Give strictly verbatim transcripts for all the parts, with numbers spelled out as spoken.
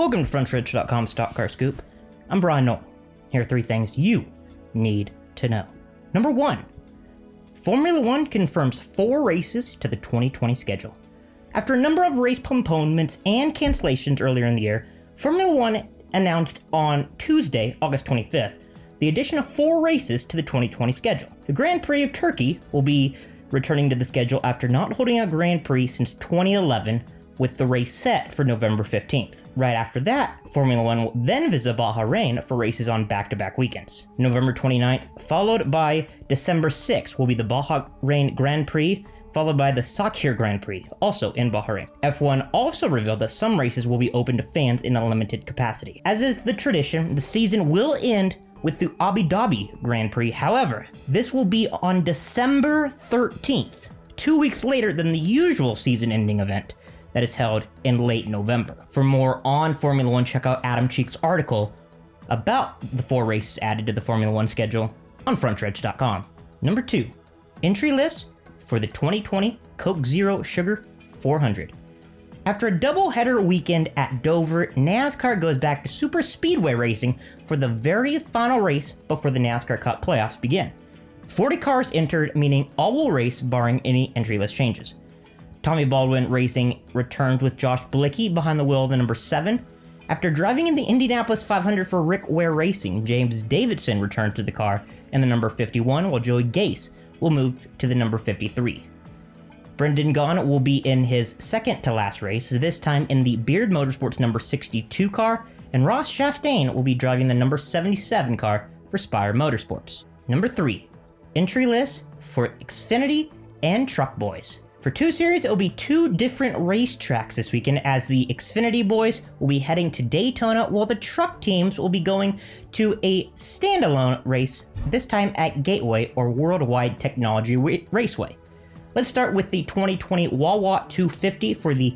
Welcome to front stretch dot com Stock Car Scoop. I'm Brian Nolan. Here are three things you need to know. Number one, Formula One confirms four races to the twenty twenty schedule. After a number of race postponements and cancellations earlier in the year, Formula One announced on Tuesday, August twenty-fifth, the addition of four races to the twenty twenty schedule. The Grand Prix of Turkey will be returning to the schedule after not holding a Grand Prix since twenty eleven, with the race set for November fifteenth. Right after that, Formula One will then visit Bahrain for races on back-to-back weekends. November twenty-ninth, followed by December sixth, will be the Bahrain Grand Prix, followed by the Sakhir Grand Prix, also in Bahrain. F one also revealed that some races will be open to fans in a limited capacity. As is the tradition, the season will end with the Abu Dhabi Grand Prix. However, this will be on December thirteenth, two weeks later than the usual season-ending event that is held in late November. For more on Formula One, check out Adam Cheek's article about the four races added to the Formula One schedule on front stretch dot com. Number two, entry list for the twenty twenty Coke Zero Sugar four hundred. After a doubleheader weekend at Dover, NASCAR goes back to super speedway racing for the very final race before the NASCAR Cup playoffs begin. forty cars entered, meaning all will race barring any entry list changes. Tommy Baldwin Racing returned with Josh Bilicki behind the wheel of the number seven. After driving in the Indianapolis five hundred for Rick Ware Racing, James Davidson returned to the car in the number fifty-one, while Joey Gase will move to the number fifty-three. Brendan Gaughan will be in his second to last race, this time in the Beard Motorsports number sixty-two car, and Ross Chastain will be driving the number seventy-seven car for Spire Motorsports. Number three, entry list for Xfinity and Truck Boys. For two series, it will be two different racetracks this weekend, as the Xfinity boys will be heading to Daytona, while the truck teams will be going to a standalone race, this time at Gateway or Worldwide Technology Raceway. Let's start with the twenty twenty Wawa two fifty for the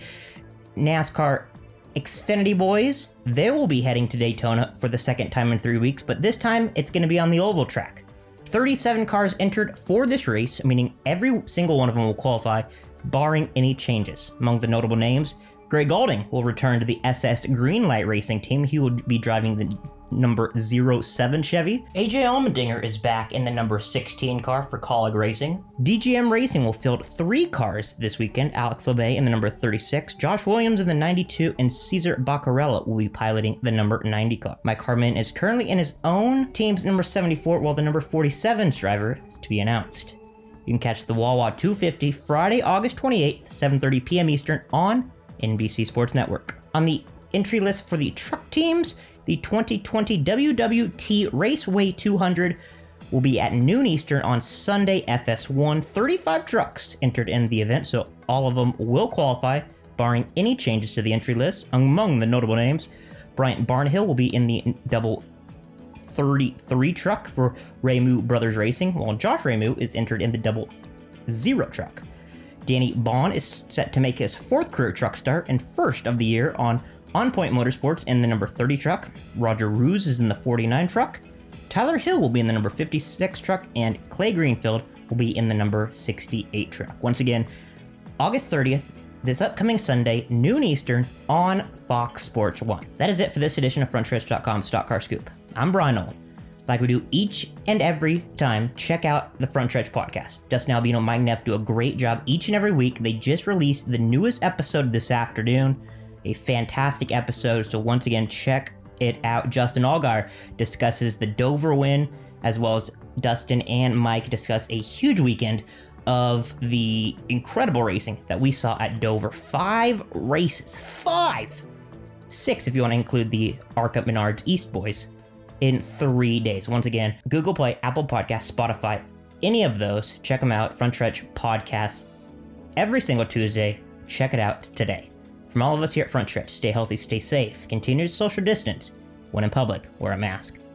NASCAR Xfinity boys. They will be heading to Daytona for the second time in three weeks, but this time it's going to be on the oval track. thirty-seven cars entered for this race, meaning every single one of them will qualify, barring any changes. Among the notable names, Greg Gaulding will return to the S S Greenlight Racing team. He will be driving the number oh seven Chevy. A J Allmendinger is back in the number sixteen car for Colleague Racing. D G M Racing will field three cars this weekend. Alex LeBay in the number thirty-six, Josh Williams in the ninety-two, and Cesar Baccarella will be piloting the number ninety car. Mike Harmon is currently in his own team's number seventy-four, while the number forty-seven's driver is to be announced. You can catch the Wawa two fifty Friday, August twenty-eighth, seven thirty p.m. Eastern on N B C Sports Network. On the entry list for the truck teams, the twenty twenty W W T Raceway two hundred will be at noon Eastern on Sunday, F S one. thirty-five trucks entered in the event, so all of them will qualify, barring any changes to the entry list. Among the notable names, Bryant Barnhill will be in the double thirty-three truck for Ramu Brothers Racing, while Josh Ramu is entered in the double zero truck. Danny Bond is set to make his fourth career truck start and first of the year on On Point Motorsports in the number thirty truck. Roger Ruse is in the forty-nine truck. Tyler Hill will be in the number fifty-six truck, and Clay Greenfield will be in the number sixty-eight truck. Once again, August thirtieth, this upcoming Sunday, noon Eastern, on Fox Sports one. That is it for this edition of front stretch dot com Stock Car Scoop. I'm Brian Nolan. Like we do each and every time, check out the Front Stretch podcast. Justin Albino and Mike Neff do a great job each and every week. They just released the newest episode this afternoon. A fantastic episode, so once again, check it out. Justin Allgaier discusses the Dover win, as well as Dustin and Mike discuss a huge weekend of the incredible racing that we saw at Dover. Five races, five! Six if you want to include the ARCA Menards East boys, in three days. Once again, Google Play, Apple Podcasts, Spotify, any of those, check them out. Front Stretch Podcast every single Tuesday. Check it out today. From all of us here at Front Stretch, stay healthy, stay safe, continue to social distance. When in public, wear a mask.